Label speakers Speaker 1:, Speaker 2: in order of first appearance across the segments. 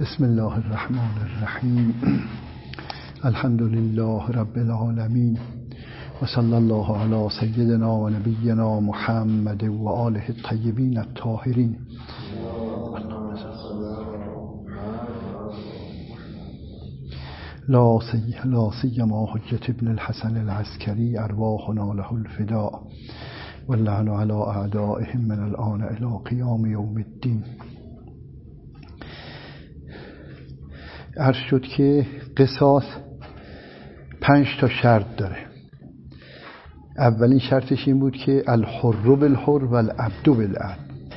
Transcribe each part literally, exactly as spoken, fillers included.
Speaker 1: بسم الله الرحمن الرحیم. الحمد لله رب العالمین و صلی الله علی سیدنا و نبینا محمد و آله الطیبین الطاهرین. لا سی لا سیما حجة ابن الحسن العسکری ارواحنا له الفداء واللعن على اعدائهم من الآن الى قیام یوم الدین. عرض شد که قصاص پنج تا شرط داره. اولین شرطش این بود که الحر بالحر و العبد بالعبد.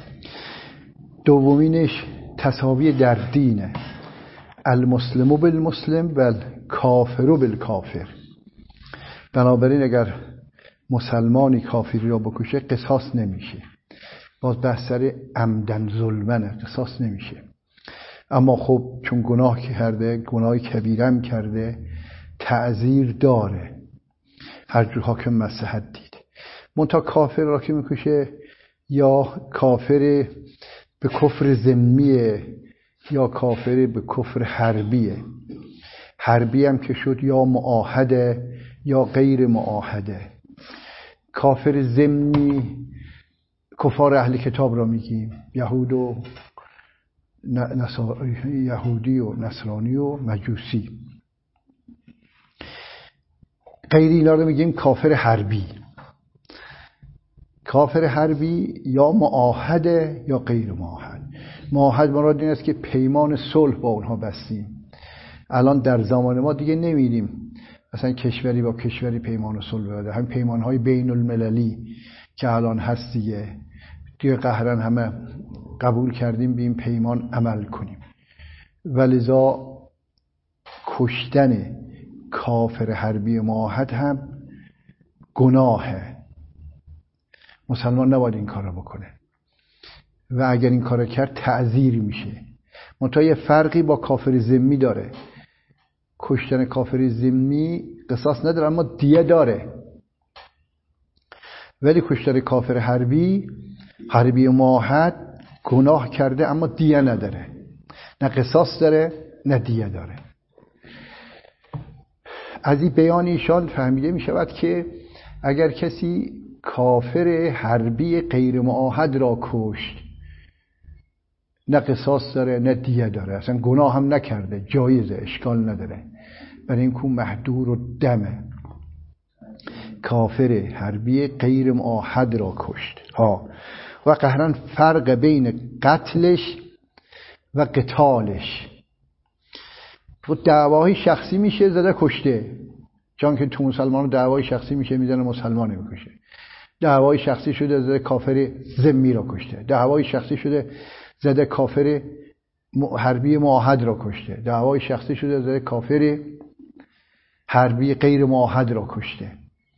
Speaker 1: دومینش تساوی در دینه، المسلم بالمسلم و الکافر بالکافر. بنابراین اگر مسلمانی کافری را بکشه قصاص نمیشه. باز بحث سر عمدن ظلمنه، قصاص نمیشه. اما خب چون گناه کرده، گناه کبیرم کرده، تعزیر داره هر جور حاکم مصلحت دید. منتها کافر را که میکشه یا کافر به کفر ذمیه یا کافر به کفر حربیه. حربی هم که شد یا معاهده یا غیر معاهده. کافر ذمی کفار اهل کتاب را میگیم، یهود و نصار... یهودی و نصرانی و مجوسی. غیر اینا رو میگیم کافر حربی. کافر حربی یا معاهده یا غیر معاهد. معاهد مراد این است که پیمان صلح با اونها بستیم. الان در زمان ما دیگه نمیدیم مثلا کشوری با کشوری پیمان صلح بده. همین پیمانهای بین المللی که الان هست دیگه دیگه قهرن همه قبول کردیم به این پیمان عمل کنیم. ولذا کشتن کافر حربی معاهد هم گناهه. مسلمان نباید این کار رو بکنه و اگر این کار کرد تعزیر میشه. منتها یه فرقی با کافر ذمی داره. کشتن کافر ذمی قصاص نداره اما دیه داره، ولی کشتن کافر حربی حربی معاهد گناه کرده اما دیه نداره، نه قصاص داره نه دیه داره. از این بیان ایشان فهمیده می شود که اگر کسی کافر حربی غیر معاهد را کشت نه قصاص داره نه دیه داره، اصلا گناه هم نکرده، جایزه، اشکال نداره، برای این که محدور و دمه. کافر حربی غیر معاهد را کشت ها و قهرن فرق بین قتلش و قتالش. دعوای شخصی میشه زده کشته، چون که تو مسلمان دعوای شخصی میشه میزنه مسلمانی میکشه. دعوای شخصی شده زده کافر ذمی را کشته. دعوای شخصی شده زده کافر حربی معاهد را کشته. دعوای شخصی شده زده کافر حربی غیر معاهد را کشته.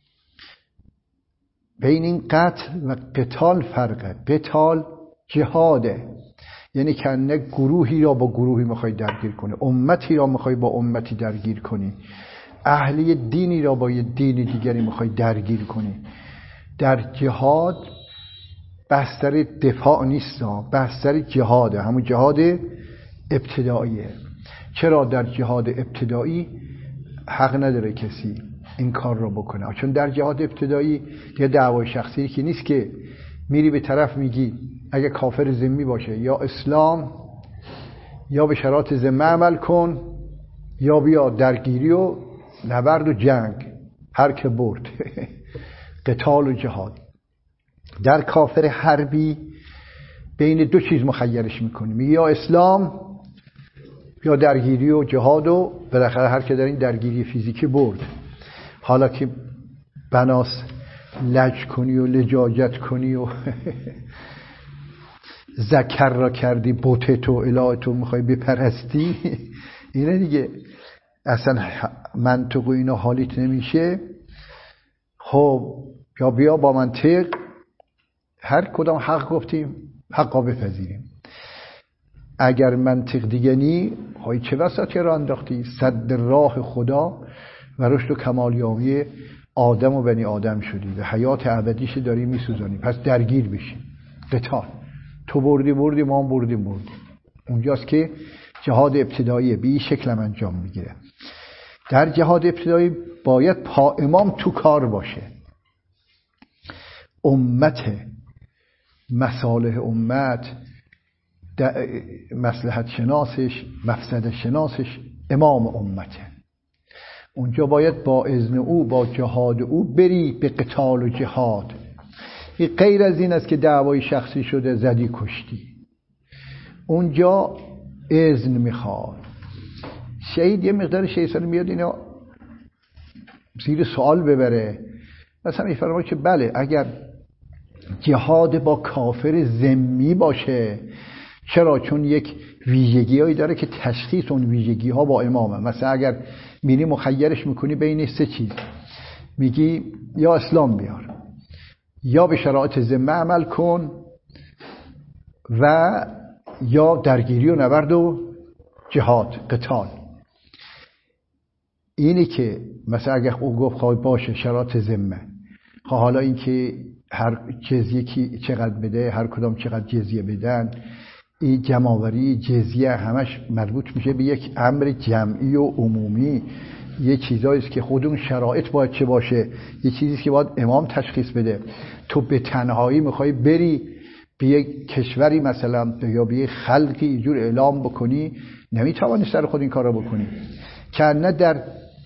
Speaker 1: بین این قتل و قتال فرقه. قتال جهاده، یعنی که نه گروهی را با گروهی میخوای درگیر کنی، امتی را میخوای با امتی درگیر کنی، اهلی دینی را با یه دینی دیگری میخوای درگیر کنی. در جهاد بستر دفاع نیست، بستر جهاده، همون جهاد ابتداییه. چرا در جهاد ابتدایی حق نداره کسی این کار رو بکنه؟ چون در جهاد ابتدایی یه دعوای شخصی که نیست که میری به طرف میگی اگه کافر ذمی باشه یا اسلام یا به شرایط ذمه عمل کن یا بیا درگیری و نبرد و جنگ، هر که برد. قتال و جهاد. در کافر حربی بین دو چیز مخیرش میکنی، میگی یا اسلام یا درگیری و جهاد و بالاخره هر که در این درگیری فیزیکی برد. حالا که بناس لج کنی و لجاجت کنی و ذکر را کردی بوتت و الهت و میخوای بپرستی، اینه دیگه اصلا منطق و اینا حالیت نمیشه. خب یا بیا با منطق هر کدام حق گفتیم حقا بپذیریم. اگر منطق دیگه نی های چه وسطی را انداختی؟ صد راه خدا و رشد و کمالیابی آدم و بنی آدم شدی و حیات ابدیش داری میسوزانی. پس درگیر بشی. قتال تو بردی بردی ما هم بردیم بردیم. اونجاست که جهاد ابتدایی به این شکل هم انجام میگیره. در جهاد ابتدایی باید پا امام تو کار باشه، امت، مصالح امت، مصلحت شناسش، مفسد شناسش امام امته. اونجا باید با اذن او، با جهاد او بری به قتال و جهاد. این غیر از این است که دعوای شخصی شده زدی کشتی. اونجا اذن میخواد. شهید یه مقدار شیطان میاد اینا زیر سوال ببره. مثلا میفرماید که بله اگر جهاد با کافر ذمی باشه، چرا؟ چون یک ویژگی هایی داره که تشخیص اون ویژگی ها با امامه. مثلا اگر میری مخیرش میکنی بین سه چیز، میگی یا اسلام بیار، یا به شرایط ذمه عمل کن، و یا درگیری و نبرد و جهاد قتال. اینی که مثلا اگر او گفت خواهی باشه شرایط ذمه، حالا این که هر جزیه کی چقدر بده، هر کدام چقدر جزیه بدن، این جمع‌آوری جزیه همش مربوط میشه به یک امر جمعی و عمومی. یه چیزایی است که خودمون شرایط باید چه باشه، یه چیزی که باید امام تشخیص بده. تو به تنهایی میخوای بری به یک کشوری مثلا یا به یک خلقی اینجور اعلام بکنی، نمیتوانی سر خود این کارا بکنی. که نه در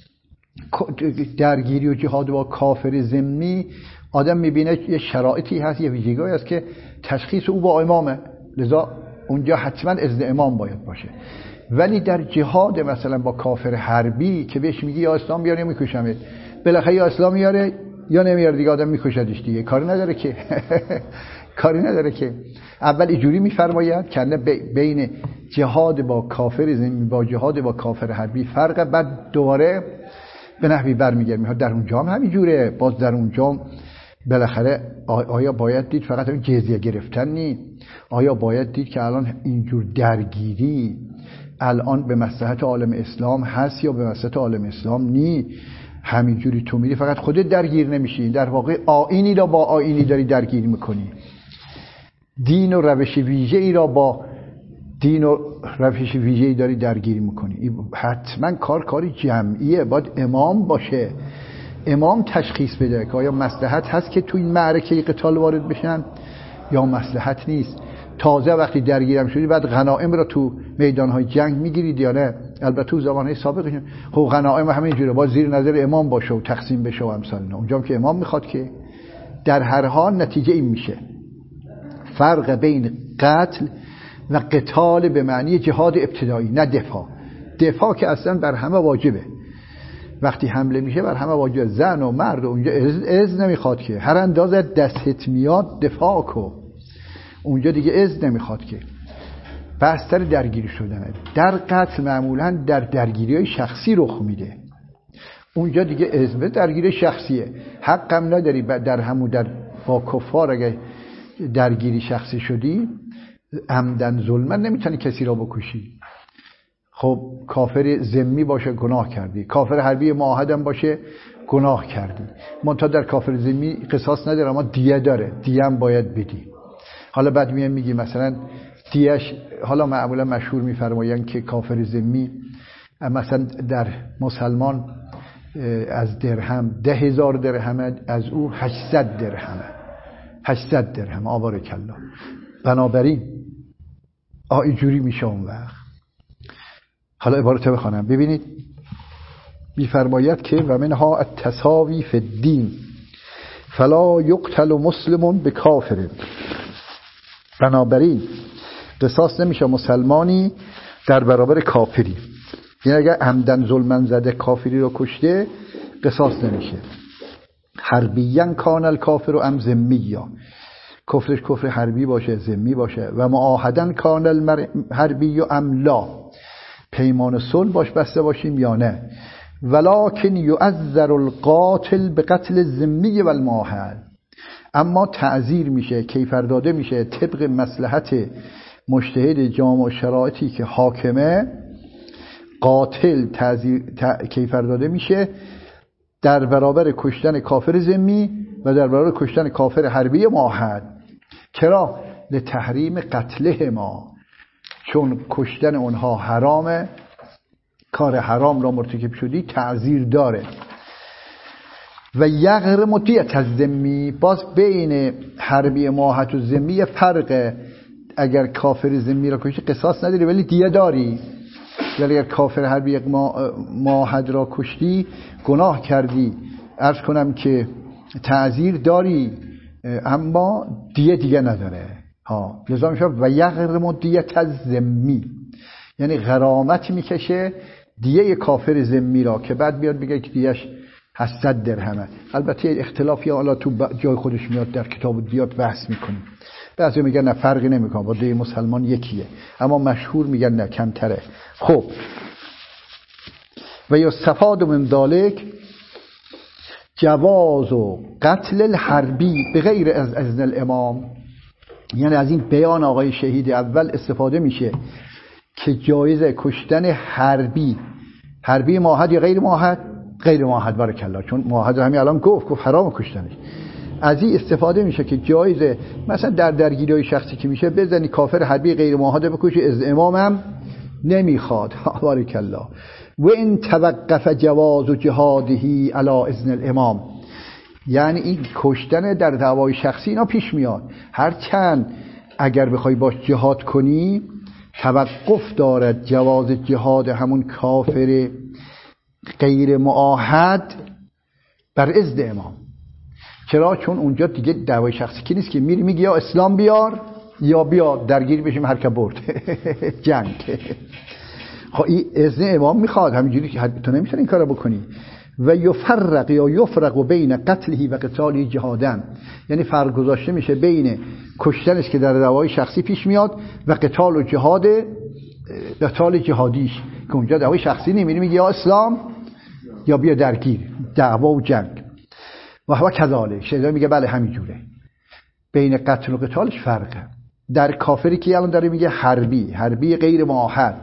Speaker 1: درگیری و جهاد با کافر ذمی آدم میبینه یه شرایطی هست، یه ویژگی هست که تشخیص او با امامه، لذا اونجا حتما اذن امام باید باشه. ولی در جهاد مثلا با کافر حربی که بهش میگی یا اسلام بیار یا میکشمت، بالاخره یا اسلام میاره یا نمیاره دیگه، آدم میکشدش دیگه، کاری نداره که کاری نداره که. اول اینجوری میفرماید که بین جهاد با کافر ذمی با جهاد با کافر حربی فرق، بعد دوباره به نحوی برمیگرد. در اونجا هم همینجوره، باز در اونجا بالاخره آیا باید دید فقط همین جزیه گرفتن نی؟ آیا باید دید که الان اینجور درگیری الان به مصلحت عالم اسلام هست یا به مصلحت عالم اسلام نی؟ همینجوری تو میری فقط خودت درگیر نمیشی، در واقع آیینی را با آیینی داری درگیر میکنی، دین و روش ویژه‌ای را با دین و روش ویژه‌ای داری درگیری میکنی. حتما کار کاری جمعیه، باید امام باشه، امام تشخیص بده که آیا مصلحت هست که تو این معرکه قتال وارد بشن یا مصلحت نیست. تازه وقتی درگیرم شدی بعد غنایم را تو میدانهای جنگ میگیرید یا نه؟ البته تو زمانهای سابق خب غنایم همین جوره، باید زیر نظر امام باشه و تقسیم بشه و امثال اینا. اونجا که امام میخواد که در هر حال نتیجه این میشه فرق بین قتل و قتال به معنی جهاد ابتدایی، نه دفاع. دفاع که اصلا بر همه واجبه، وقتی حمله میشه بر همه واجبه، زن و مرد و اونجا اذن نمیخواد که هر اندازه دستت میاد دفاع کن، اونجا دیگه اذن نمیخواد که. بستر درگیری شدنه. در قتل معمولا در درگیری های شخصی رخ میده، اونجا دیگه اذن درگیری شخصیه، حقم نداری در همون در با کفار اگه درگیری شخصی شدی عمدن ظلمن نمیتونی کسی را بکشی. خب کافر ذمی باشه گناه کردی، کافر حربی معاهدم باشه گناه کردی. منتها در کافر ذمی قصاص نداره اما دیه داره، دیه هم باید بدی. حالا بعد میگم میگی مثلا دیهش، حالا معمولا مشهور میفرمایند که کافر ذمی مثلا در مسلمان از درهم ده هزار درهم، از او هشتصد درهمه، هشتصد درهم. آبارک الله. بنابراین آ اینجوری میشه اون وقت. حالا عبارت بخوانم ببینید، میفرماید که و منها التساوی فی الدین فلا یقتل مسلم بکافر. بنابراین قصاص نمیشه مسلمانی در برابر کافری، یعنی اگر عمدن ظلمن زده کافری رو کشته قصاص نمیشه. حربیان کان الکافر و ام ذمیه، کفرش کفر حربی باشه ذمی باشه، و معاهدن کان الحربی و ام لا، پیمان صلح باش بسته باشیم یا نه. ولکن یعذر القاتل به قتل الذمی و المعاهد، اما تعذیر میشه، کیفر داده میشه طبق مصلحت مجتهد جامع شرایطی که حاکمه، قاتل تعذیر کیفر داده میشه در برابر کشتن کافر ذمی و در برابر کشتن کافر حربی معاهد. چرا؟ لتحریم قتله ما، چون کشتن اونها حرامه، کار حرام را مرتکب شدی، تعزیر داره. و یغرم دیت از ذمی، باز بین حربی مؤاهد و ذمی فرقه. اگر کافر ذمی را کشتی قصاص نداری ولی دیه داری، ولی اگر کافر حربی مؤاهد را کشتی گناه کردی، عرض کنم که تعزیر داری اما دیه دیگه نداره ها. لذا میشه و یغرم دیت از ذمی، یعنی غرامت میکشه دیه کافر ذمی را که بعد بیاد بگه که دیهش هشتصد درهمه. البته اختلافی حالا تو جای خودش میاد در کتاب دیات بحث میکنیم. بعضی میگن نه فرقی نمیکنه با دیه مسلمان یکیه، اما مشهور میگن نه کمتره. خب و یستفاد من ذلک جواز و قتل الحربی به غیر از اذن الامام، یعنی از این بیان آقای شهید اول استفاده میشه که جایزه کشتن حربی، حربی مؤاهد یا غیر مؤاهد، غیر مؤاهد بارک الله، چون مؤاهد همین الان گفت گفت حرام کشتنش. از این استفاده میشه که جایزه مثلا در درگیری‌های شخصی که میشه بزنی کافر حربی غیر مؤاهد بکشی، از امامم نمیخواد بارک الله. و این توقف جواز و جهادهی علی اذن الامام، یعنی این کشتن در دعوای شخصی اینا پیش میاد، هرچند اگر بخوای باش جهاد کنی توقف دارد جواز جهاد همون کافر غیر معاهد بر اذن امام. چرا؟ چون اونجا دیگه دعوای شخصی کی نیست که میری میگی یا اسلام بیار یا بیا درگیر بشیم هر که برد جنگ. خب این اذن امام میخواد، همینجوری که تو نمیتونی این کارو بکنی. و یفرق یا یفرق بین قتله و قتاله جهادن، یعنی فرق گذاشته میشه بین کشتنش که در دعوای شخصی پیش میاد و قتال و جهاد، قتال جهادیش که اونجا دعوای شخصی نمیری میگی یا اسلام یا بیا درگیر دعوا و جنگ. و هو کذالک، شیطان میگه بله همینجوره، بین قتل و قتالش فرقه. در کافری که الان داره میگه حربی، حربی غیر معاهد.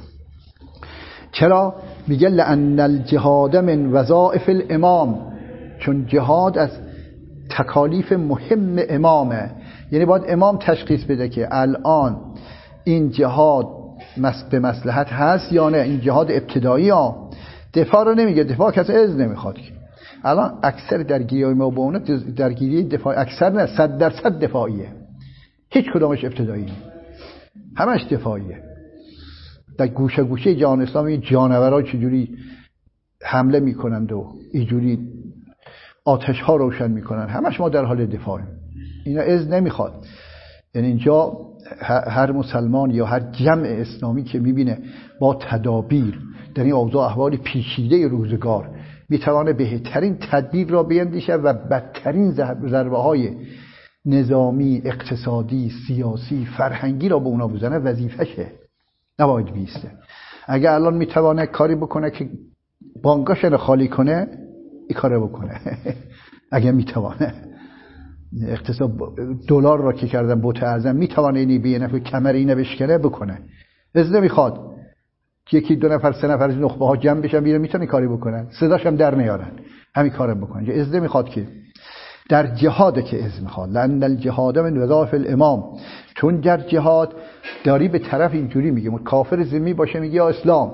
Speaker 1: چرا؟ میگه لأن الجهاد من وظائف الامام، چون جهاد از تکالیف مهم امامه، یعنی باید امام تشخیص بده که الان این جهاد به مصلحت هست یا نه. این جهاد ابتدایی ها، دفاع رو نمیگه، دفاع کسی اذن نمیخواد که. الان اکثر درگیری ما با اون درگیری دفاع، اکثر نه صد درصد دفاعیه، هیچ کدامش ابتدایی نه، همش دفاعیه. در گوشه گوشه جهان اسلامی این جانورها چجوری حمله میکنند و اینجوری آتش ها روشن میکنن، همش ما در حال دفاعیم. اینا اذن نمیخواد. یعنی اینجا هر مسلمان یا هر جمع اسلامی که میبینه با تدابیر در این اوضاع احوال پیچیده روزگار میتوانه بهترین تدبیر را بیندیشه و بدترین ضربه های نظامی، اقتصادی، سیاسی، فرهنگی را به اونا بزنه، وظیفشه، نباید بیسته. اگه الان میتوانه کاری بکنه که بانکاشو خالی کنه، این کارو بکنه. اگه میتوانه اقتصاد دلار را که کردن بت اعظم، میتوانه اینی به نفع کمر اینو بشکنه بکنه. اذن میخواد یکی دو نفر سه نفر از نخبه ها جمع بشن بیرون میتونه کاری بکنن، صداش هم در نیارن، همین کارو بکنن. اذن میخواد که در جهاد که اذن میخواد، لأن الجهاد من وظائف الامام، چون در جهاد داری به طرف اینجوری میگه کافر ذمی باشه میگه یا اسلام،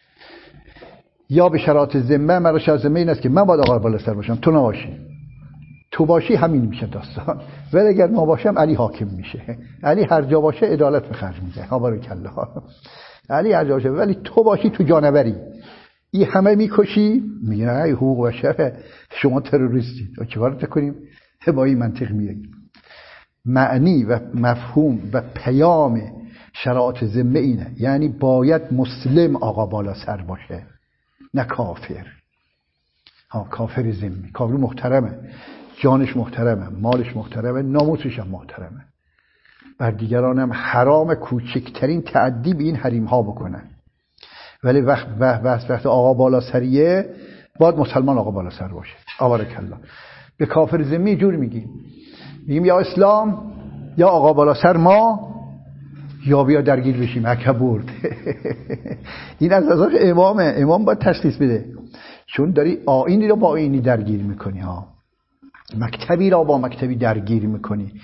Speaker 1: یا به شرایط ذمه، مرا شرط ذمه این است که من باید آقا بالا سر باشم، تو نباشی. تو باشی همین میشه داستان، ولی اگر ما باشم علی حاکم میشه. علی هر جا باشه عدالت به خرج میده، ها بارک الله. علی هر جا باشه، ولی تو باشی تو جانوری، این همه میکشی، میگن ای حقوق بشر شما تروریستید، چیکار کنیم؟ با این منطق میگیم. معنی و مفهوم و پیام شرایط ذمه اینه، یعنی باید مسلم آقا بالا سر باشه، نه کافر. ها کافر ذمی، کافر محترمه، جانش محترمه، مالش محترمه، ناموسش هم محترمه. بر دیگران هم حرام کوچکترین تعدی به این حریم ها بکنن. ولی وقت وقت وقت آقا بالا سریه، باید مسلمان آقا بالا سر باشه. بارک الله. به کافر ذمی جور میگیم، میگیم یا اسلام یا آقا بالا سر ما، یا بیا درگیر بشیم هک برد. این از نظر امامه، امام باید تشخیص بده، چون داری آیینی رو با آیینی درگیر میکنی ها، مکتبی را با مکتبی درگیر میکنی.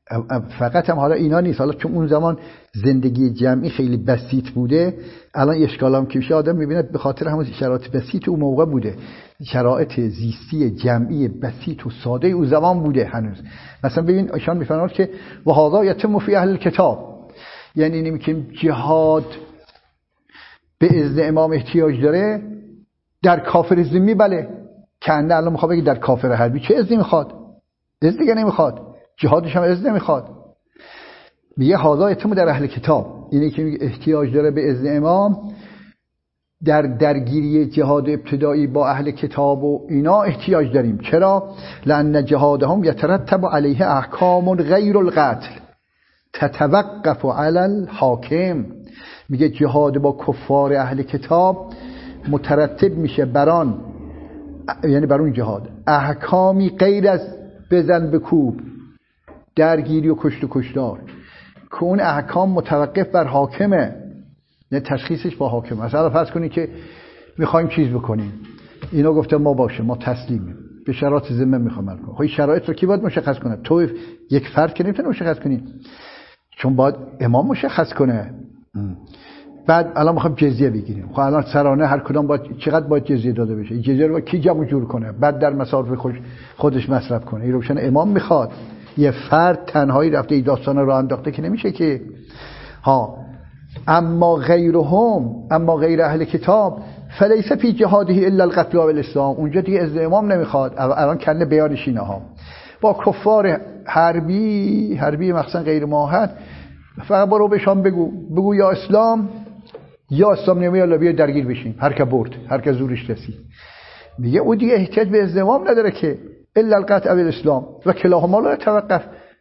Speaker 1: فقط هم حالا اینا نیست، حالا چون اون زمان زندگی جمعی خیلی بسیط بوده، الان اشکال هم که میشه آدم میبینه به خاطر همون شرایط بسیط اون موقع بوده، شرایط زیستی جمعی بسیط و ساده اون زمان بوده هنوز. مثلا ببین ایشان میفرماید که و هذا یتم فی اهل الکتاب، یعنی اینی که جهاد به اذن امام احتیاج داره در کافر ذمی، بله کنده الان میخواد بگه در کافر حربی چه اذنی میخواد؟ اذن دیگه نمیخواد، جهادش هم اذن نمیخواد. میگه هذا یتم در اهل کتاب، اینی که احتیاج داره به اذن امام در درگیری جهاد ابتدایی با اهل کتاب و اینا احتیاج داریم. چرا؟ لأن جهادهم یترتب علیه احکام غیر القتل تتوقف علی الحاکم. میگه جهاد با کفار اهل کتاب مترتب میشه بران، یعنی بر اون جهاد احکامی غیر از بزن بکوب، درگیری و کشت و کشتار، که اون احکام متوقف بر حاکمه، نه تشخیصش با حاکم. مثلا فرض کنید که میخوایم چیز بکنیم، اینا گفته ما باشه ما تسلیمیم، به شرایط ذمه میخوام عمل کنم. خب شرایط رو کی باید مشخص کنه؟ تو یک فرد که نمیتونه مشخص کنی، چون باید امام مشخص کنه. بعد الان میخوایم جزیه بگیریم، خب الان سرانه هر کدام باید چقدر باید جزیه داده بشه، جزیه رو کی جمع جور کنه، بعد در مصارف خودش خودش مصرف کنه. این روشن امام میخواد. یه فرد تنهایی رفته این داستان رو انداخته که نمیشه که. ها اما غیرهم، اما غیر اهل کتاب فلیس فی جهاده الا القتل و الاسلام، اونجا دیگه از امام نمیخواد. الان کنه بیانش اینه ها، با کفار حربی حربی مخصوصا غیر معاهد فقط برو بهشون بگو بگو یا اسلام یا اسلام نمیاد، یا بیا درگیر بشین، هر که برد هر که زورش رسید. میگه او دیگه احتیاج به ازدوام نداره که الا القتل و الاسلام و کلاهما لا يتوقف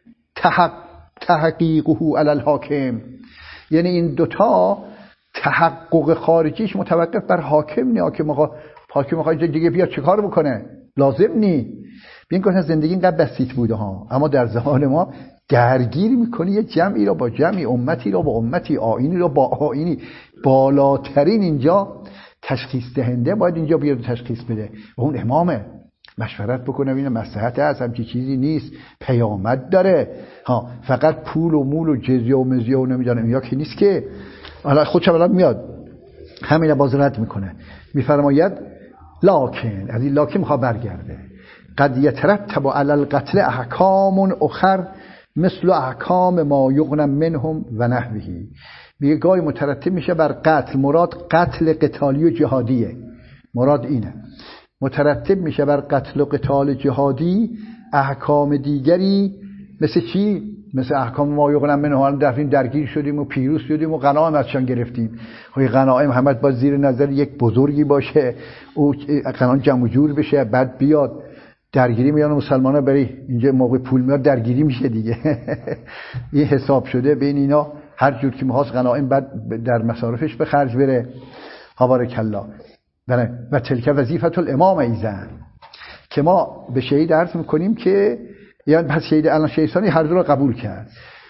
Speaker 1: تحقیقه علی الحاکم. یعنی این دوتا تحقق خارجیش متوقف بر حاکم نه، که حاکم حاکم خارجی دیگه بیاد چه کار بکنه، لازم نی. ببین که زندگی اینقدر بسیط بوده ها، اما در زمان ما درگیر میکنی یه جمعی را با جمعی، امتی را با امتی، آیینی را با آیینی. بالاترین اینجا تشخیص دهنده باید اینجا بیاد تشخیص بده و اون امامه، مشورت بکنه ببینه مصلحت هست، همچی چیزی نیست، پیامد داره. ها فقط پول و مول و جزیه و مزیه و نمیدونم یا که نیست که. حالا خودش الان میاد همین باز رد میکنه، میفرماید لکن، از این لکن میخواد برگرده، قد یترتب علی القتل احکام اخر مثل احکام ما یغنم منهم و نحوه. میگه گاهی مترتب میشه بر قتل، مراد قتل قتالی و جهادیه، مراد اینه، مترتب میشه بر قتل و قتال جهادی احکام دیگری مثل چی؟ مثل احکام ما یغنم منهم. دفعه درگیر شدیم و پیروز شدیم و غنایم ازشان گرفتیم، خب غنایم همت باید زیر نظر یک بزرگی باشه، او غنایم جمع جور بشه، بعد بیاد درگیری میان مسلمانا بری اینجا موقع پول میاد درگیری میشه دیگه. این حساب شده بین اینا، هر جور که می‌خواست غنایم بعد در مصارفش به خرج بره. بارک الله. بله و تلک وظیفه الامام ایزن، که ما به شهید عرض میکنیم که یعنی پس شهید الان شهیدانی هر دو رو قبول کرد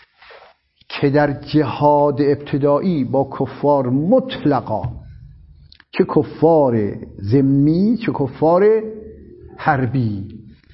Speaker 1: که در جهاد ابتدایی با کفار مطلقا، چه کفار ذمی چه کفار حربی،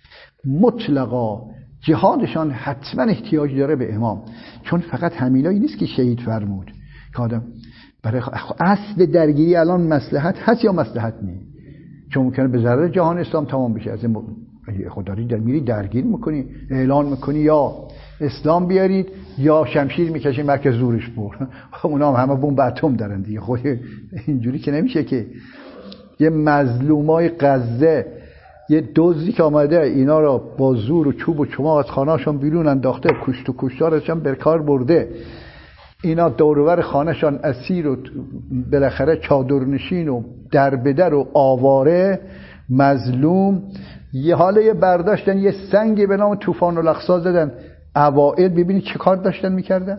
Speaker 1: مطلقا جهادشان حتما احتیاج داره به امام. چون فقط همینایی نیست که شهید فرمود که آدم برای اصل درگیری الان مصلحت هست یا مصلحت نیست، چون ممکنه به ضرر جهان اسلام تمام بشه. از این خودداری در میری درگیر میکنی، اعلان میکنی یا اسلام بیارید یا شمشیر میکشی مرکز زورش بر. اونا هم همه بمب اتم دارن دیگه. خود اینجوری که نمیشه که. یه مظلومای غزه، یه دزدی که آمده اینا را با زور و چوب و چماق از خانه‌شان بیرون انداخته، کشت و کشتارشان برکار برده، اینا دورور خانه‌شان اسیر و بالاخره چادرنشین و دربدر و آواره مظلوم. یه حاله برداشتن یه سنگی به نام طوفان الاقصی زدن. اوائل ببینید چه کار داشتن میکردن.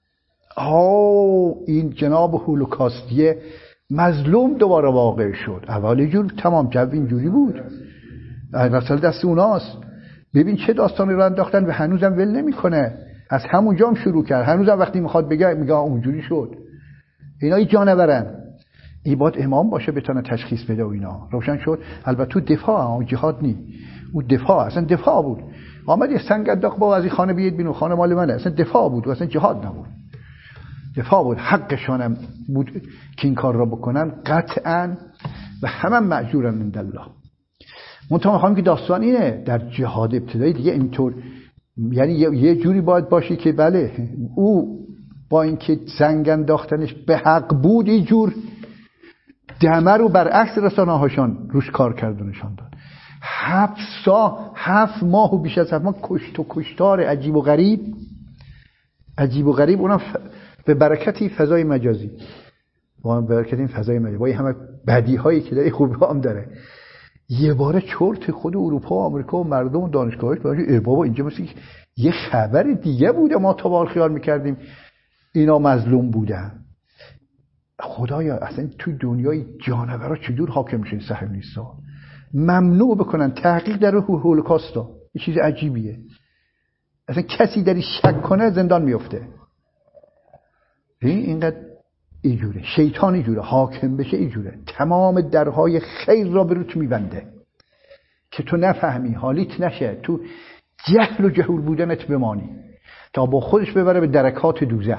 Speaker 1: آه این جناب هولوکاستیه مظلوم دوباره واقع شد. اولی جور تمام جو اینجوری بود، رسال دست اوناست. ببین چه داستانی رو انداختن و هنوزم ول نمیکنه. از همونجا هم شروع کرد، هنوزم وقتی میخواد بگه میگه اونجوری شد. اینا ای جانورن. این باید امام باشه بتونه تشخیص بده و اینا روشن شد. البته تو دفاع، جهاد نی، او دفاع، اصلا دفاع بود. آمد یه سنگ انداخت با از این خانه بیاید بیرون، خانه مال منه. اصلا دفاع بود، اصلا جهاد نبود، دفاع بود. حقشانم بود که این کار را بکنن قطعا و همه معجورن عند الله. منتها میخوام که داستان اینه در جهاد ابتدایی دیگه اینطور، یعنی یه جوری باید باشی که بله او با اینکه سنگ انداختنش به حق بود، این جور دمه رو برعکس رسانه‌هاشان روش کار کردنشان داد. هفت سا هفت ماه و بیش از هفت ماه کشت و کشتار عجیب و غریب عجیب و غریب اونم ف... به برکتی فضای مجازی، با برکت این فضای مجازی، با این همه بدی هایی که داره خوبی هم داره، یه باره چرت خود اروپا و آمریکا و مردم و دانشگاهاش باشه ای بابا اینجا مثل یه خبر دیگه بوده، ما تا بال خیال میکردیم اینا مظلوم بودن. خدایا اصلا توی دنیای جانورا چجور حاکم میشه صهیونیست‌ها؟ ممنوع بکنن تحقیق در هولوکاستا، یه چیز عجیبیه. اصلا کسی در این شک کنه زندان میفته. این اینقدر اینجوره، شیطان اینجوره، حاکم بشه اینجوره، تمام درهای خیر را به روت میبنده که تو نفهمی، حالیت نشه، تو جهل و جهول بودنت بمانی تا با خودش ببره به درکات دوزخ.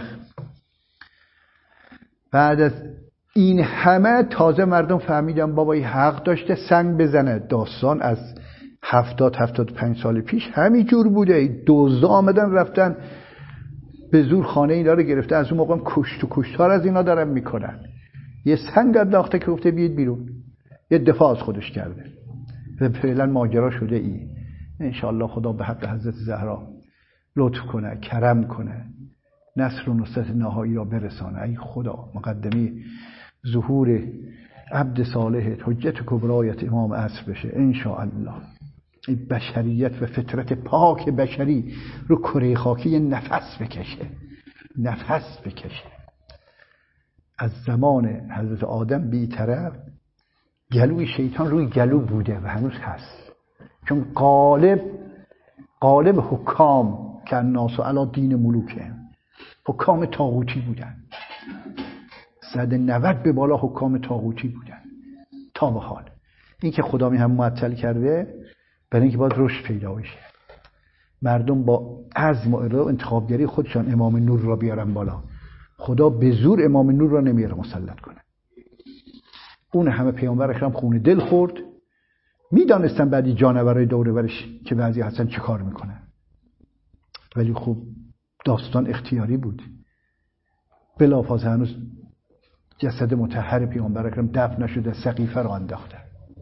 Speaker 1: بعد از این همه تازه مردم فهمیدن بابای حق داشته سنگ بزنه. داستان از هفتاد هفتاد پنج سال پیش همین جور بوده. دزدا آمدن رفتن به زور خانه اینا رو گرفته، از اون موقع کشت و کشتار از اینا دارن میکنن. یه سنگ انداخته که گفته بیاید بیرون، یه دفاع از خودش کرده و فعلا ماجرا شده ای. انشاءالله خدا به حق حضرت زهرا لطف کنه، کرم کنه، نصر و نصرت نهایی را برسانه. ای خدا مقدمی ظهور عبد صالحت حجت کبرایت امام عصر بشه انشاءالله. این بشریت و فطرت پاک بشری رو کره خاکی نفس بکشه، نفس بکشه. از زمان حضرت آدم بی‌طرف گلوی شیطان روی گلو بوده و هنوز هست، چون غالب غالب حکام که الناس علی دین ملوکه، حکام طاغوتی بودن، صد نود به بالا حکام طاغوتی بودن تا به حال. این که خدا می هم معطل کرده برای اینکه باید رشد پیدا بشه، مردم با عزم و اراده و انتخابگری خودشان امام نور را بیارن بالا. خدا به زور امام نور را نمیاره مسلط کنه. اون همه پیامبر اکرم خون دل خورد، میدانستن بعدی جانورای دور برش که بعضی هستن چه کار میکنن، ولی خب داستان اختیاری بود. بلافاصله هنوز جسد مطهر پیامبر اکرم دفن نشده، سقیفه را انداختن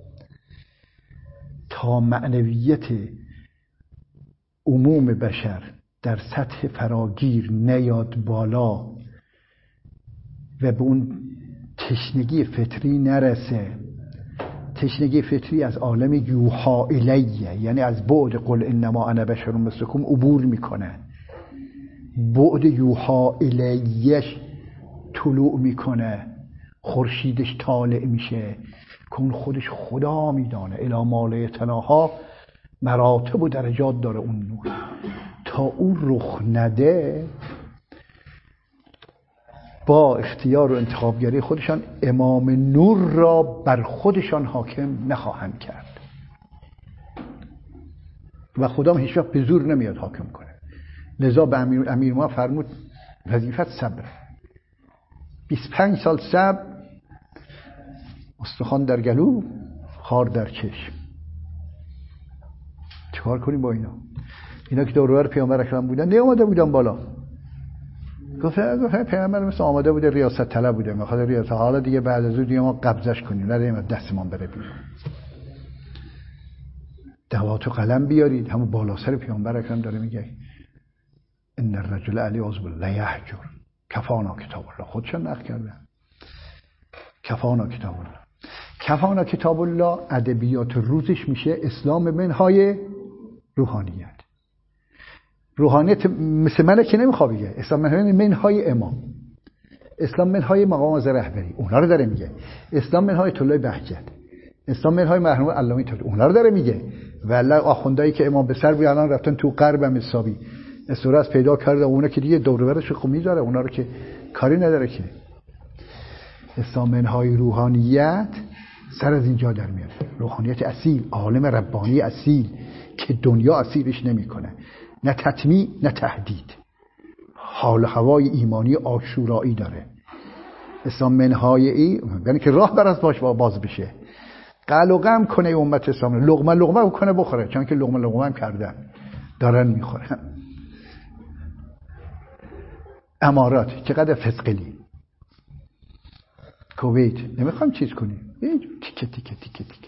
Speaker 1: تا معنویت عموم بشر در سطح فراگیر نیاد بالا و به اون تشنگی فطری نرسه. تشنگی فطری از عالم یوحا الیه، یعنی از بعد قل انما انا بشر مثلکم عبور میکنه، بعد یوحا الیهش طلوع میکنه، خورشیدش طالع میشه که اون خودش خدا میدانه. الی ماله تناها مراتب و درجات داره اون نور. تا اون رخ نده با اختیار و انتخابگری خودشان امام نور را بر خودشان حاکم نخواهند کرد و خدا هم هیچ وقت به زور نمیاد حاکم کنه. لذا به امیر, امیر ما فرمود وظیفت صبر. بیست و پنج سال صبر، استخوان در گلو، خار در چشم. چیکار کنیم با اینا؟ اینا که دور و بر پیامبر اکرم بودن نیامده بودن بالا. گفت پیامبر مثل آماده بوده ریاست طلب بوده، میخواد ریاست، حالا دیگه بعد از اون دیگه ما قبضش کنیم، نریم دستمان بره بیرون. دوات و قلم بیارید. همون بالا سر پیامبر اکرم داره میگه ان الرجل علی عذب لا یحجر کفانا کتاب الله. خودشون نقل کردن کفانا کتاب الله. کفانا کتاب الله ادبیات روزش میشه اسلام منهای روحانیت. روحانیت مثل منه که نمیخواد بگه اسلام منهای منهای امام، اسلام منهای مقام رهبری، اونا رو داره میگه. اسلام منهای طلوع بهجت، اسلام منهای مرحوم علامه طلوع، اونا رو داره میگه. والله آخوندایی که امام به سر بیان رفتن تو غربم حسابی استوره از پیدا کرده، اونا که دیگه دور و برش خو میذاره، اونا رو که کاری نداره که. اسلام منهای روحانیت سر از اینجا در میاد. روحانیت اصیل، عالم ربانی اصیل، که دنیا اسیرش نمیکنه، نه تطمیع نه تهدید. حال هوای ایمانی آشورایی داره اسلام. منهای ای یعنی که راه بر از باش باز بشه. قل و غم کنه امت اسلام، لقمه لقمه کنه بخوره، چون که لقمه لقمه هم کردن دارن میخورن. امارات چقدر فسقلی، کویت نمیخوام چیز کنیم، تیکه تیکه تیکه تیکه.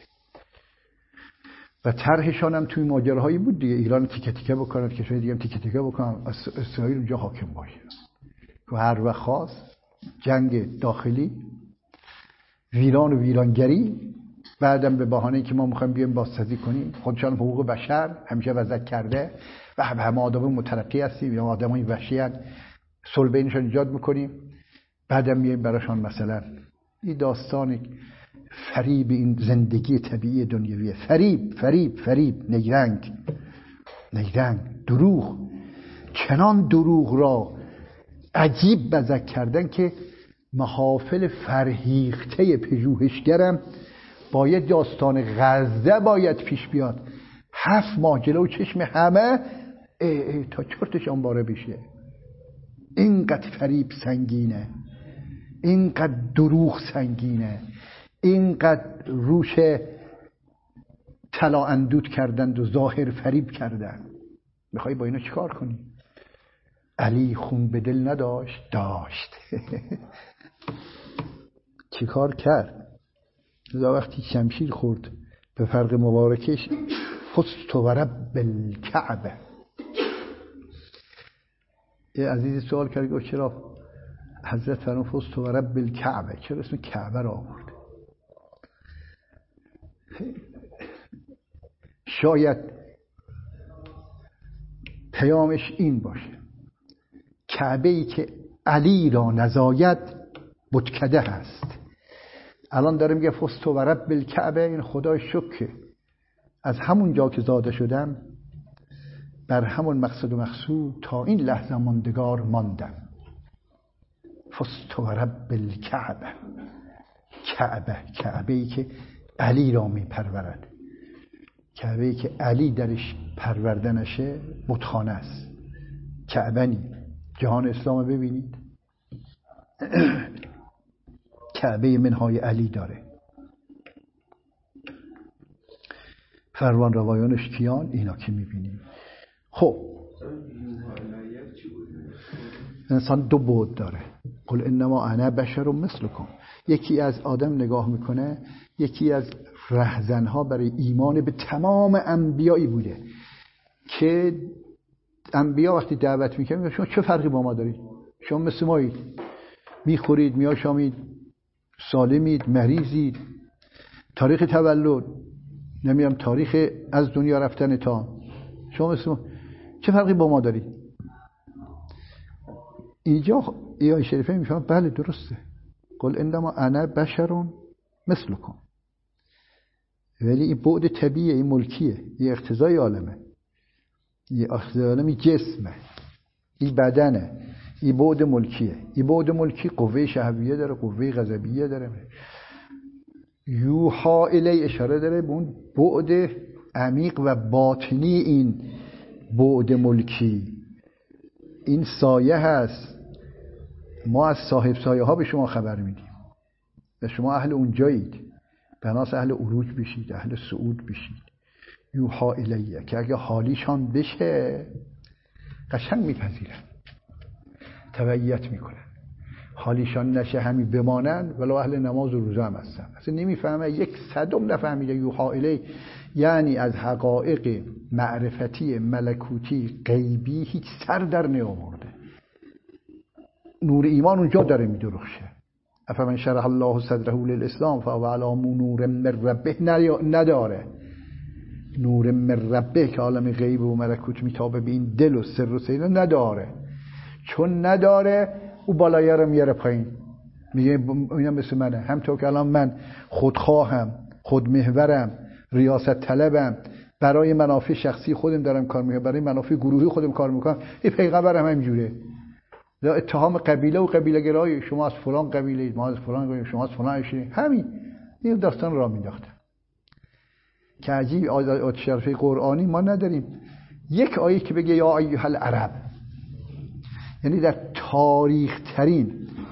Speaker 1: و طرحشان هم توی ماجراهایی بود دیگه، ایران تیکه تیکه بکنن، کشور دیگه هم تیکه تیکه بکنن، اسرائیل اونجا حاکم باشه. تو هر وقت خاص جنگ داخلی، ویران و ویرانگری، بعدم به بهانه‌ای که ما میخوایم بیایم بازسازی کنیم. خودشان حقوق بشر همیشه وضع کرده و همه آدم مترقی هستیم یا آدمای وحشی ان، صلح بینشان ایجاد میکنیم، بعدم میایم براشان مثلا این داستان فریب این زندگی طبیعی دنیویه. فریب فریب فریب نیرنگ نیرنگ دروغ، چنان دروغ را عجیب بزک کردن که محافل فرهیخته پژوهشگرم باید داستان غزه باید پیش بیاد، هفت ماه جلو چشم همه ای ای تا چرتش آنباره بشه. اینقدر فریب سنگینه، اینقدر دروغ سنگینه، اینقدر روش طلا اندود کردند و ظاهر فریب کردن. میخوای با اینا چیکار کنی؟ علی خون به دل نداشت؟ داشت. چیکار کرد؟ وقتی شمشیر خورد به فرق مبارکش، فست و رب الکعبه. یه عزیزی سوال کرد گفت چرا حضرت فرمود فست و رب الکعبه، چرا اسم کعبه را آورد؟ شاید پیامش این باشه، کعبه‌ای که علی را نزاید بتکده هست. الان داره میگه فست و رب الکعبه، این خدای شکر از همون جا که زاده شدم بر همون مقصد و مقصود تا این لحظه ماندگار ماندم. فست و رب الکعبه، کعبه، کعبه‌ای که علی را میپرورد، کعبه‌ای که علی درش پرورده نشه بتخانه است. کعبه نی جهان اسلام ببینید کعبه منهای علی داره. فرمان روایانش کیان؟ اینا که میبینیم. خب انسان دو بعد داره. قل انما انا بشر مثلکم. یکی از آدم نگاه میکنه، یکی از رهزنها برای ایمان به تمام انبیایی بوده که انبیا وقتی دعوت میکنن شما چه فرقی با ما دارید؟ شما مثل مایید، میخورید، میآشامید، سالمید، مریضید، تاریخ تولد نمیام تاریخ از دنیا رفتن تا شما مثل ما، چه فرقی با ما دارید؟ اینجا آیه شریفه میفهمه بله درسته، قل انما انا بشر مثلکم. ولی این بعد طبیعیه، این ملکیه، این اقتضای عالمه، این اقتضای عالمی جسمه، این بدنه، این بعد ملکیه. این بعد ملکی قوه شهویه داره، قوه غضبیه داره، یوحا الی اشاره داره به اون بعد عمیق و باطنی. این بعد ملکی این سایه هست، ما از صاحب سایه ها به شما خبر میدیم و شما اهل اونجایید، بناس اهل عروج بشید، اهل صعود بشید. یوحا الیه که اگه حالیشان بشه قشنگ میپذیرن، تبعیت میکنن. حالیشان نشه همین بمانن ولو اهل نماز و روزه هم هستن، اصلا نمیفهمه، یک صدم نفهمیده یوحا الی یعنی از حقایق معرفتی ملکوتی غیبی هیچ سر در نیاورده. نور ایمان اونجا داره میدرخشه. افمن شرح الله صدره للاسلام فهو علی نور من ربه نداره. نور من ربه که عالم غیب و ملکوت میتابه به این دل و سر و سینه نداره. چون نداره او بالایه رو میاره پایین، میگه اینا مثل منه. همطور که الان من خودخواهم، خودمحورم، ریاست طلبم، برای منافع شخصی خودم دارم کار میکنم، برای منافع گروهی خودم کار میکنم. این پیغمبر هم همینجوره. اتهام قبیله و قبیله گرایی، شما از فلان قبیله اید، ما از فلان قبیله، شما از فلان اشری، همین این داستان را مینداختن که عجیب آیات شرفی قرآنی ما نداریم یک آیه که بگه یا ایها العرب. یعنی در تاریخ ترین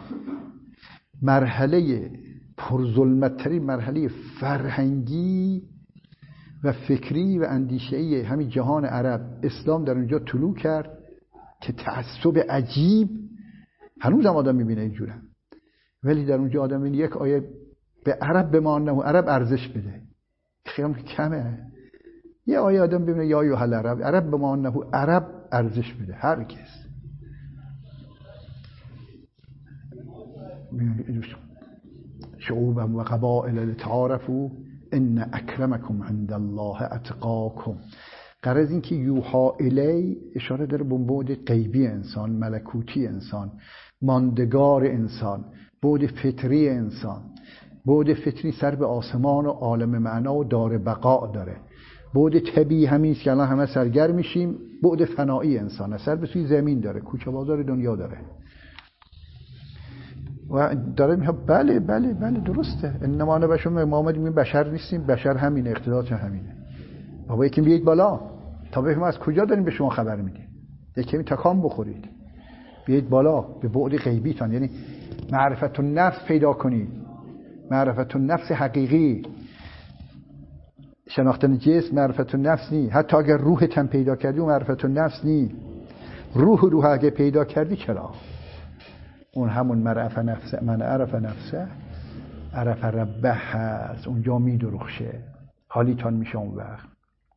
Speaker 1: مرحله پرظلمت ترین مرحله فرهنگی و فکری و اندیشه‌ای همین جهان عرب اسلام در اونجا طلوع کرد که تعصب عجیب هنوز هم آدم میبینه اینجوره، ولی در اونجا آدم میبینه یک آیه به عرب به ما انه عرب ارزش بده، خیلی کمه. یه آیه آدم ببینه یا ایها العرب، عرب به ما انه عرب ارزش بده، هرگز. شعوبا و قبائل لتعارفوا ان اکرمکم عند الله اتقاکم. غرض این که یوحا الی اشاره داره به بعد غیبی انسان، ملکوتی انسان، ماندگار انسان، بعد فطری انسان. بعد فطری سر به آسمان و عالم معنا و دار بقا داره. بعد طبیعی همین که الان همه سرگرم میشیم، بعد فنایی انسان سر به سوی زمین داره، کوچه بازار دنیا داره و داره میگه بله بله بله درسته. انما انا بشر، ما اومدیم بشر نیستیم، بشر همینه، اقتضاش همینه. بابا یکی بیاید بالا تا بفهمیم از کجا داریم به شما خبر میدیم. یکی می تکان بخورید، بیاید بالا به بعد غیبیتان، یعنی معرفت النفس پیدا کنید، معرفت النفس حقیقی. شناختن جسم معرفت النفس نی، حتی اگر روح تن پیدا کردی و معرفت النفس نی. روح روح اگه پیدا کردی چرا؟ اون همون معرف نفسه، من عرف نفسه عرف ربه هست، اونجا می درخشه، حالیتان میشه اون وقت.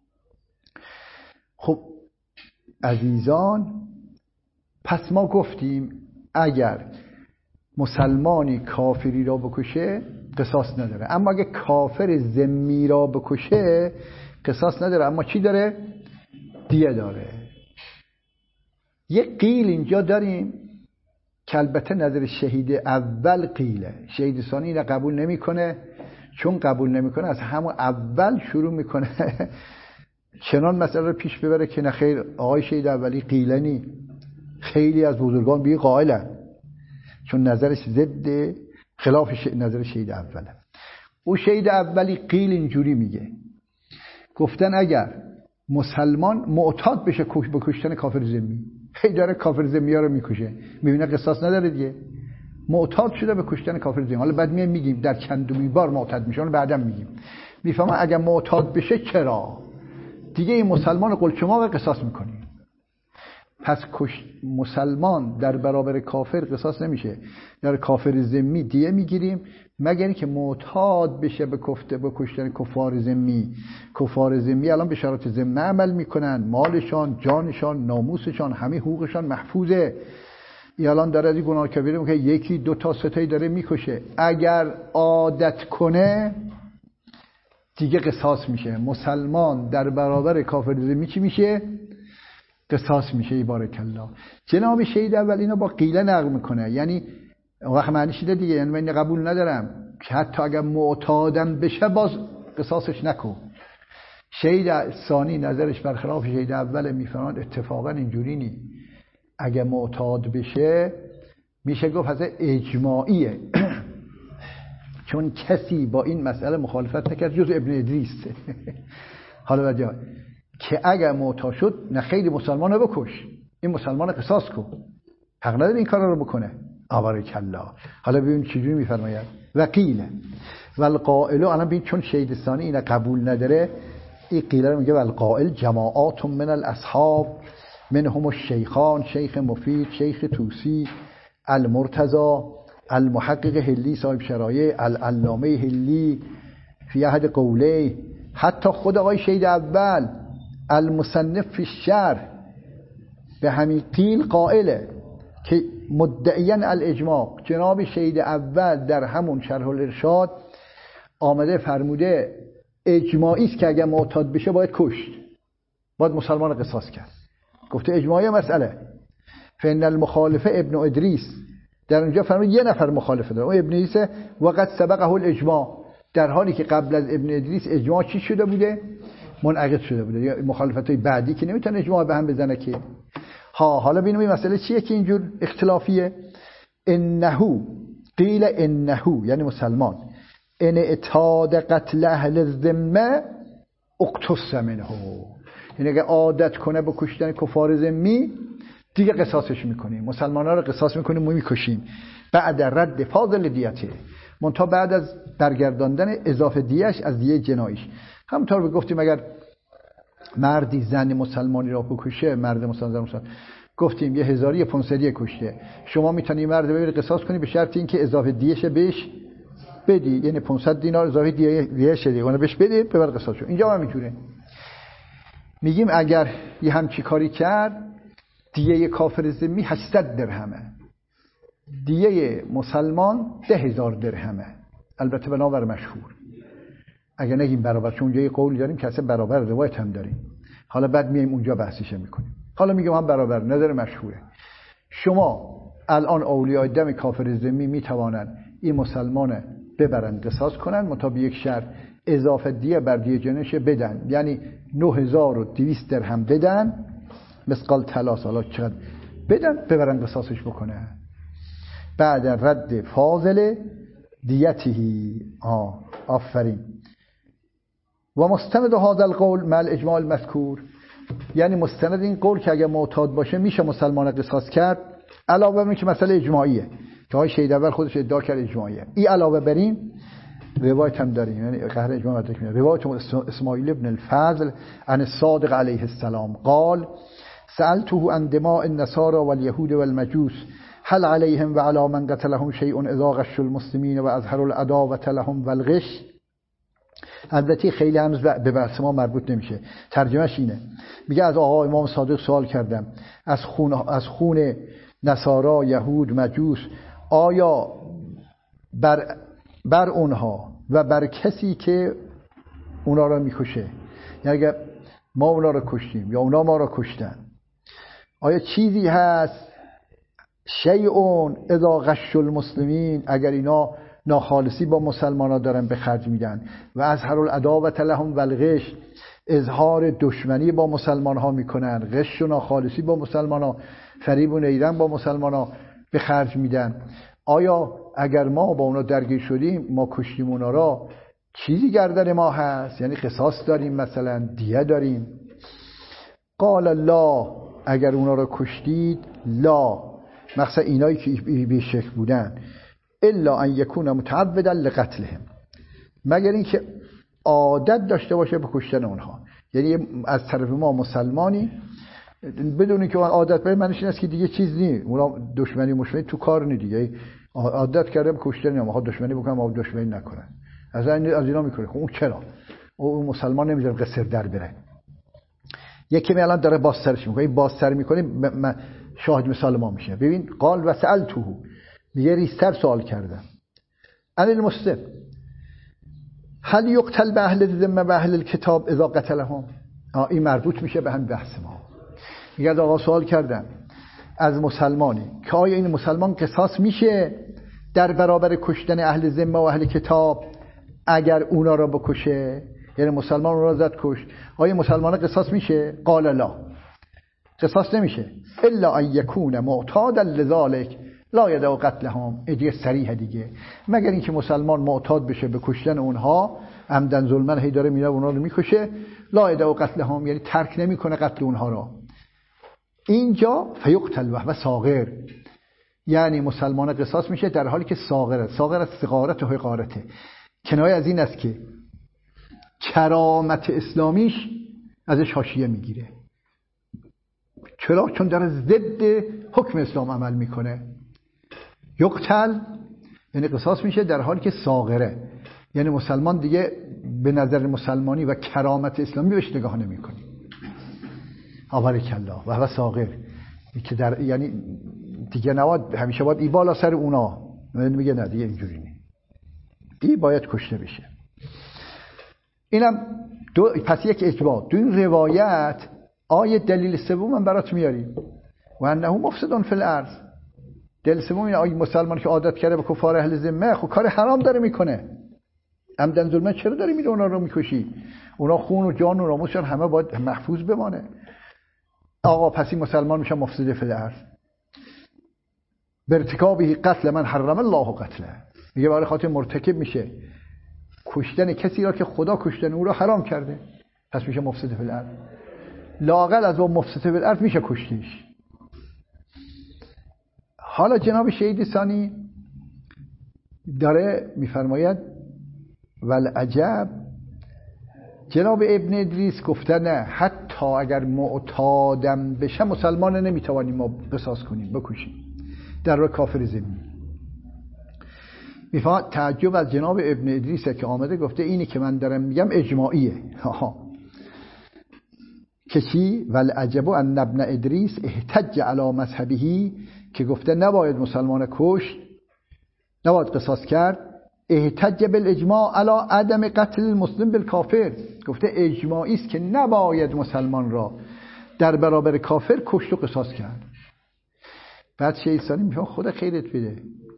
Speaker 1: خب عزیزان، پس ما گفتیم اگر مسلمانی کافری را بکشه قصاص نداره، اما اگه کافر ذمی را بکشه قصاص نداره، اما چی داره؟ دیه داره. یک قیل اینجا داریم که البته نظر شهید اول قیله، شهید ثانی را قبول نمیکنه، چون قبول نمیکنه از همون اول شروع میکنه چنان مسئله رو پیش ببره که نه خیر آقای شهید اولی قیله نی، خیلی از بزرگان بی قائلن، چون نظرش ضد خلاف ش... نظر شهید اوله. او شهید اولی قیل اینجوری میگه، گفتن اگر مسلمان معتاد بشه به کشتن کافر ذمی، هی داره کافر ذمی ها رو میکشه، میبینه قصاص نداره دیگه، معتاد شده به کشتن کافر ذمی. حالا بعد میایم میگیم در چندمین بار معتاد میشه، بعدم میگیم میفهمه اگر معتاد بشه چرا دیگه این مسلمان قلچما قصاص میکنی. پس کش... مسلمان در برابر کافر قصاص نمیشه، در کافر ذمی دیه میگیریم، مگر اینکه معتاد بشه به کفته به کشتن کفار ذمی. کفار ذمی الان به شرایط ذمه عمل میکنن، مالشان، جانشان، ناموسشان، همه حقوقشان محفوظه. ای الان داره از این گناه کبیره میگه یکی دو تا سه تایی داره میکشه، اگر عادت کنه دیگه قصاص میشه. مسلمان در برابر کافر ذمی چی میشه؟ قصاص میشه. بارک الله. جناب شهید اول اینا با قیله نقل میکنه، یعنی وقت معنیش ده دیگه، یعنی من قبول ندارم که حتی اگر معتادم بشه باز قصاصش نکن. شهید ثانی نظرش برخلاف شهید اول، میفرماد اتفاقا اینجوری نی، اگر معتاد بشه میشه گفت از اجماعیه چون کسی با این مسئله مخالفت نکرد جز ابن ادریس. حالا بجا که اگر معتاد شد نه خیلی مسلمان رو بکش، این مسلمان قصاص کن، حق نداره این کارا رو بکنه. بارک الله. حالا ببین چجوری میفرماید وقیل والقائل. الان ببین چون شهید ثانی اینا قبول نداره، این قیله رو میگه والقائل جماعات من الاصحاب منهم الشیخان، شیخ مفید، شیخ توسی، المرتضی، المحقق هلی صاحب شرایع، العلامه هلی فی عهد قوله، حتی خود آقای شهید اول المصنف فی الشرح به همین قیل قائله که مدعیان الاجماع. جناب شهید اول در همون شرح الارشاد آمده فرموده اجماعی است که اگر معتاد بشه باید کشت، باید مسلمان قصاص کرد. گفته اجماعی مسئله. فإن المخالفه ابن ادریس، در اونجا فرمود یه نفر مخالفه داره، اون ابن ادریس وقت سبقه الاجماع، در حالی که قبل از ابن ادریس اجماع چی شده بوده؟ منعقد شده بوده. یا مخالفتای بعدی که نمیتونه اجماع به هم بزنه که. ها حالا ببینیم این مسئله چیه که اینجور اختلافیه. انه قیل انه یعنی مسلمان ان اعتاد قتل اهل الذمه اقتص منه، یعنی اگه عادت کنه به کشتن کفار ذمی دیگه قصاصش میکنیم، مسلمان‌ها رو قصاص میکنیم و میکشیم. بعد رد فاضل دیته، منتها بعد از برگرداندن اضافه دیهش از دیه جنایش. همونطور به گفتیم اگر مردی زن مسلمانی را بکشه، مرد مسلمان مسلمان گفتیم یه هزاری پانصدی کشته، شما میتونی مرد ببری قصاص کنی به شرط اینکه اضافه دیهش بهش بدی، یعنی پانصد دینار اضافه دیه دیهش دیگه اون بهش بده ببر قصاص شو. اینجا هم میتونه میگیم اگر یه همچی کاری کرد دیه کافر ذمی هشتصد درهمه، دیه مسلمان ده هزار درهمه، البته بنابر مشهور. اگه نگیم برابر، چون اونجا یه قول داریم که اصلا برابر، روایت هم داریم، حالا بعد میایم اونجا بحثش میکنیم. حالا میگم هم برابر، نظر مشهوره. شما الان اولیاء دم کافر ذمی میتوانند این مسلمان ببرن قصاص کنن، مطابق یک شرط اضافه دیه بر دیه جنش بدن، یعنی نه هزار و دویست درهم بدن مثقال طلا، حالا چقدر بدن ببرن قصاصش بکنه. بعد رد فاضل دیتهی. آه آفرین. و مستند هذا القول مع الاجماع المذکور، یعنی مستند این قول که اگه معتاد باشه میشه مسلمان قصاص کرد، علاوه بر این که مسئله اجماعیه که های شیداور خودش ادعا کرد اجماعیه. این علاوه بر این روایت هم داریم، یعنی قهر اجماع مدرک میاد. روایت اسماعیل ابن الفضل عن الصادق علیه السلام قال سألته عن دماء النصارى واليهود والمجوس هل عليهم وعلى من قتلهم شيء اذا غشوا المسلمين واظهروا العداوة لهم والغش. البته خیلی هنوز به بحث ما مربوط نمیشه، ترجمهش اینه، میگه از آقا امام صادق سوال کردم از خون از خون نصارا، یهود، مجوس آیا بر بر اونها و بر کسی که اونا را میکشه، یعنی اگر ما اونا را کشتیم یا اونا ما را کشتن، آیا چیزی هست شیئون اذا غش المسلمین، اگر اینا ناخالصی با مسلمان ها دارن به خرج میدن، و اظهر العداوة لهم والغش، اظهار دشمنی با مسلمان ها میکنن، غش و ناخالصی با مسلمان ها، فریب و نیرنگ با مسلمان ها به خرج میدن، آیا اگر ما با اونا درگیر شدیم ما کشتیم اونا را چیزی گردن ما هست، یعنی قصاص داریم مثلا دیه داریم؟ قال لا، اگر اونا را کشتید لا، مخصوصا اینایی که بی شک بودن، الا ان یکون متعودا لقتلهم، مگر اینکه عادت داشته باشه به کشتن اونها، یعنی از طرف ما مسلمانی بدون اینکه عادت باشه، معنیش این است که دیگه چیز نی، اونا دشمنی مشمنی تو کار نی دیگه، عادت کرده به کشتن ما، دشمنی بکنن ما دشمنی نکنن، از این از اینا میکنه. خب اون چرا اون مسلمان نمیذاره قصر در بره؟ یکی می الان داره باسترش میکنه، باستر میکنه شاهد مثال ما میشه. ببین قال و سألته، میگه ریستر سوال کردم، ان المسلم هل یقتل به اهل الذمه و اهل الكتاب اذا قتلهم. این مربوط میشه به هم بحث ما. میگه آقا سوال کردم از مسلمانی که آیا این مسلمان قصاص میشه در برابر کشتن اهل ذمه و اهل کتاب اگر اونا را بکشه، یعنی مسلمان را زد کشت، آیا مسلمان قصاص میشه؟ قال لا، قصاص نمیشه، الا ان یکون معتادا لذلك لا یدع قتلهم. دیگه صریح دیگه، مگر اینکه مسلمان معتاد بشه به کشتن اونها، عمدن ظلما هی داره میره اونها رو میکشه، لا یدع قتلهم یعنی ترک نمیکنه قتل اونها را. اینجا فیقتل وهو صاغر، یعنی مسلمان قصاص میشه در حالی که صاغره، صاغر از صغارت و حقارته، کنایه از این است که کرامت اسلامیش ازش حاشیه میگیره. چرا؟ چون در ضد حکم اسلام عمل میکنه. یقتل یعنی قصاص میشه در حالی که صاغره، یعنی مسلمان دیگه به نظر مسلمانی و کرامت اسلامی بهش نگاه نمیکنه. آبارک الله و هو صاغر، که در یعنی دیگه نباید همیشه باید ای بالا سر اونا، میگه نه دیگه اینجوری نی، ای باید کشته بشه. اینم دو، پس یک اجماع. دو این روایت آیه دلیل سوم من برات میاریم، و انه مفسدون فی الارض. دلیل سوم این آیه مسلمان که عادت کرده به کفار اهل ذمه، خب کار حرام داره میکنه، عمدن ظلم، چرا داری میره اونا رو میکشی؟ اونا خون و جان و ناموسشون همه باید محفوظ بمانه. آقا پس این مسلمان میشه مفسد فی الارض، به ارتکابه قتل من حرم الله قتله، میگه برای خاطر مرتکب میشه کشتن کسی را که خدا کشتن او را حرام کرده. پس میشه مفسد فی الارض. لااقل از اون مفسد فی الارض میشه کشتیش. حالا جناب شهید ثانی داره میفرماید والعجب، جناب ابن ادریس گفته نه، حتی اگر معتادم بشه مسلمان نمیتوانیم ما قصاص کنیم بکشیم در راه کافر ذممی. میفهمد تعجب از جناب ابن ادریسه که آمده گفته اینی که من دارم میگم اجماعیه. که چی؟ والعجب ان ابن ادریس احتج علی مذهبه، که گفته نباید مسلمان کشت، نباید قصاص کرد. احتج بالاجماع علی عدم قتل المسلم بالکافر، گفته اجماعی است که نباید مسلمان را در برابر کافر کشت و قصاص کرد. بعد شیخ ثانی میگه خدا خیرت بده،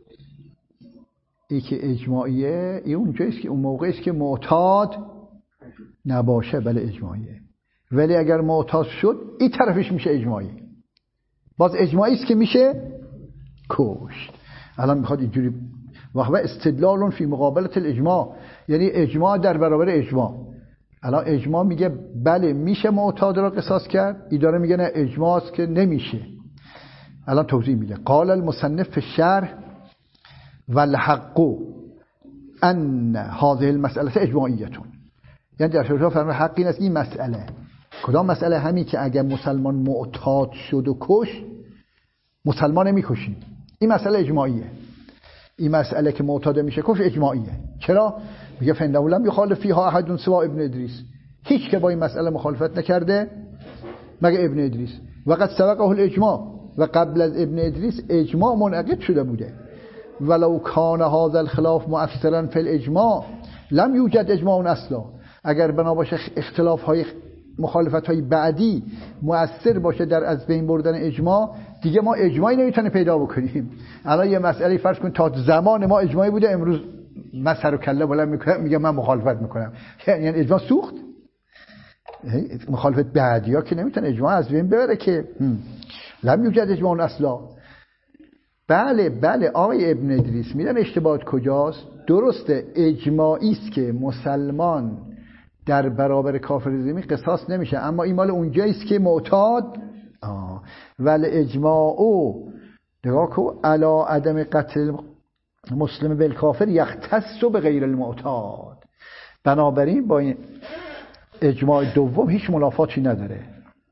Speaker 1: ای که اجماعیه ای اونجاییست که اون موقعی است که معتاد نباشه. بله اجماعیه، ولی اگر معتاد شد این طرفش میشه اجماعی، باز اجماعی است که میشه کشت. الان میخواد اینجوری وقت استدلال فی مقابلت الاجماع، یعنی اجماع در برابر اجماع. الان اجماع میگه بله میشه معتاد را قصاص کرد، ای داره میگه نه اجماع است که نمیشه. الان توضیح میده. قال المصنف فی الشرح والحق ان هذه المساله اجماعیه، یعنی در شرح فرمان حق این است این مسئله. کدام مسئله؟ همین که اگر مسلمان معتاد شد و کش مسلمان نمیکشیم، این مسئله اجماعیه. این مسئله که معتاد میشه کش اجماعیه. چرا؟ میگه فنده لم یخالف فیها احد سوا ابن ادریس، هیچ که با این مسئله مخالفت نکرده مگه ابن ادریس. وقد سبقه الاجماع، و قبل از ابن ادریس اجماع منعقد شده بوده. ولو کان هذا الخلاف مؤثرا فی الاجماع لم یوجد اجماع اصلا، اگر بنا باشه اختلاف های مخالفت های بعدی مؤثر باشه در از بین بردن اجماع، دیگه ما اجماعی نمیتونه پیدا بکنیم. الان یه مسئله فرض کن تا زمان ما اجماعی بوده، امروز من سر و کله بلند میکنم میگم من مخالفت میکنم، یعنی اجماع سوخت. مخالفت بعدیا که نمیتونه اجماع از بین ببره که لم یوجد اجماع اصلا. بله بله آقای ابن ادریس میدن اشتباهات کجاست. درسته اجماعی است که مسلمان در برابر کافر ذممی قصاص نمیشه، اما این مال اونجایی است که معتاد آه. ول اجماع نگاه کو علی عدم قتل مسلم بالکافر یختص به غیر المعتاد. بنابراین با این اجماع دوم هیچ منافاتی نداره.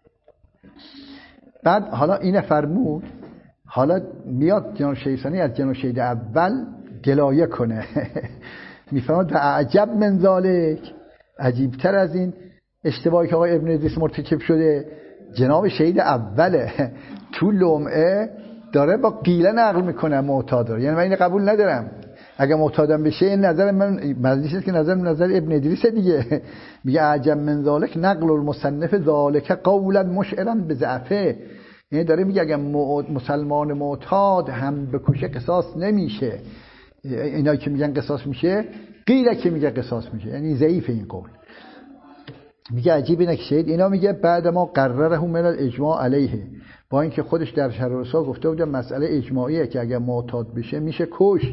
Speaker 1: بعد حالا این فرمود، حالا میاد جناب شیخ ثانی از جناب شهید اول گلایه کنه. میفهمد و عجب من ذالک، عجیبتر از این اشتباهی که آقای ابن ادریس مرتکب شده جناب شهید اوله. تو لمعه داره با قیله نقل میکنه معتاد رو، یعنی من اینو قبول ندارم. اگه معتادم بشه این نظر من مجلسی که نظر نظر ابن ادریس دیگه. میگه عجب من ذالک نقل المصنف ذالک قولا مشعرا بضعفه، یعنی داره میگه اگه مسلمان معتاد هم بکشه قصاص نمیشه. اینا که میگن قصاص میشه، قیله که میگه قصاص میشه، یعنی ضعیف این قول. میگه عجیب اینه که شهید اینا میگه بعد ما قرره من الاجماع علیه، با اینکه خودش در شرح رسال گفته بود مسئله اجماعیه که اگه معتاد بشه میشه کشت.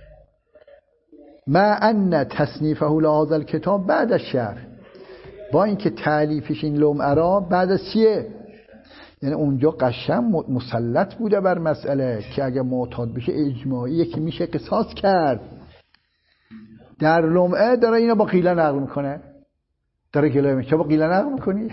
Speaker 1: ما ان تصنیفه لهذا الکتاب بعد از شرح، با اینکه تالیفش این لمعه را بعد از چیه، یعنی اونجا قشنگ مسلط بوده بر مسئله که اگه معتاد بشه اجماعیه که میشه قصاص کرد. در لمعه داره اینو با قیله نقل میکنه، داره گله میشه با قیله نقل میکنی.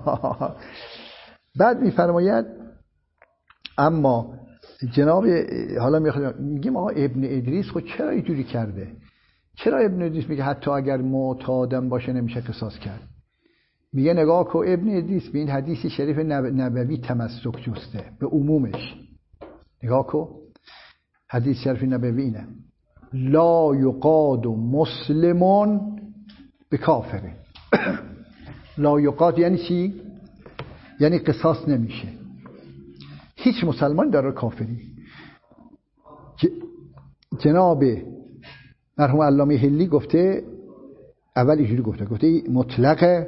Speaker 1: بعد میفرماید اما جناب حالا میگیم آقا ابن ادریس خود چرا اینجوری کرده؟ چرا ابن ادریس میگه حتی اگر معتادم باشه نمیشه قصاص کرد؟ میگه نگاه کو ابن ادریس به این حدیث شریف نبوی تمسک جسته، به عمومش نگاه کو. حدیث شریف نبوی اینه لا یقاد مسلمون به کافره. لا یقاد یعنی چی؟ یعنی قصاص نمیشه هیچ مسلمان در کافری. جناب مرحوم علامه حلی گفته، اول اینجوری گفته گفته مطلقه،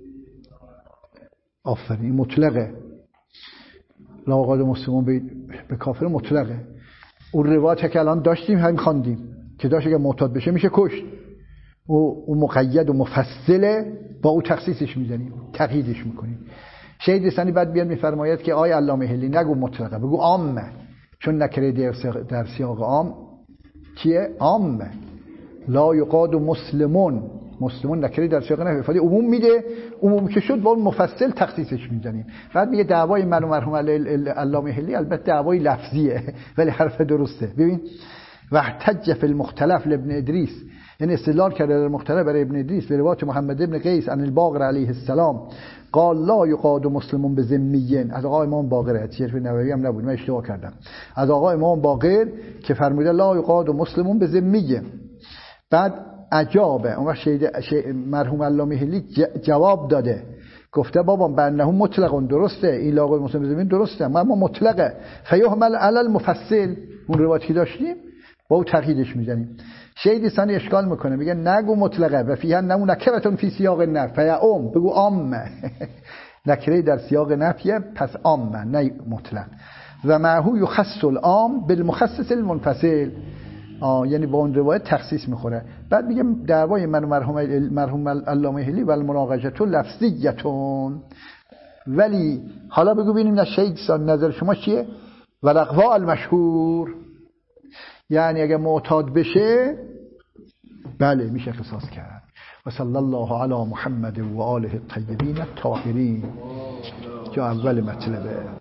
Speaker 1: آفرین مطلقه، لا یقاد مسلمون به, به کافر مطلقه. اون روایت که الان داشتیم همین خواندیم که داشت اگه معتاد بشه میشه کشت، او, او مقید و مفصله، با او تخصیصش میزنیم، تقییدش میکنیم. شهید ثانی بعد بیاد میفرماید که آی علامه حلی نگو مطلقه، بگو عامه، چون نکره در سیاق عام چیه؟ عامه. لا یقاد مسلمون، مسلمون نکره در سیاق نفی افاده عموم میده، عموم که شد با اون مفصل تخصیصش میزنیم. بعد میگه دعوای من و مرحوم علامه حلی البته دعوای لفظیه ولی حرف درسته. ببین واحتج فی المختلف لابن ادریس، یعنی استدلال کرده در مختلف برای ابن ادریس به روایت محمد ابن قیس عن الباقر علیه السلام قال لا یقاد مسلمون بذمیین، از آقا امام باقر، شریف نووی هم نبود، من اشتباه کردم، از آقا امام باقر که فرموده لا یقاد مسلمون بذمیین. بعد عجابه اون وقت شهید مرحوم علامه حلی جواب داده، گفته بابا بنهم مطلقون، درسته این لا یقاد مسلمون بذمیین درسته، اما مطلقه فیحمل علی المفصل، اون روایتی که داشتیم با او تقییدش میزنیم. شهید ثانی اشکال میکنه، میگه نگو مطلقه و فیها نمو نکرتون فی سیاق نفی فیعم، بگو عامه. نکره در سیاق نفیه پس عامه نه مطلق. و معهو یخص العام بالمخصص المنفصل، آه یعنی با اون روایت تخصیص میخوره. بعد میگه دعوای من و مرحوم مرحوم علامه حلی و المناقشه لفظیتون، ولی حالا بگو ببینیم نه شهید ثانی نظر شما چیه؟ و الاقوال المشهور، یعنی اگه معتاد بشه بله میشه قصاص کرد. و صلی الله علی محمد و آله الطیبین الطاهرین، که اول مطلبه.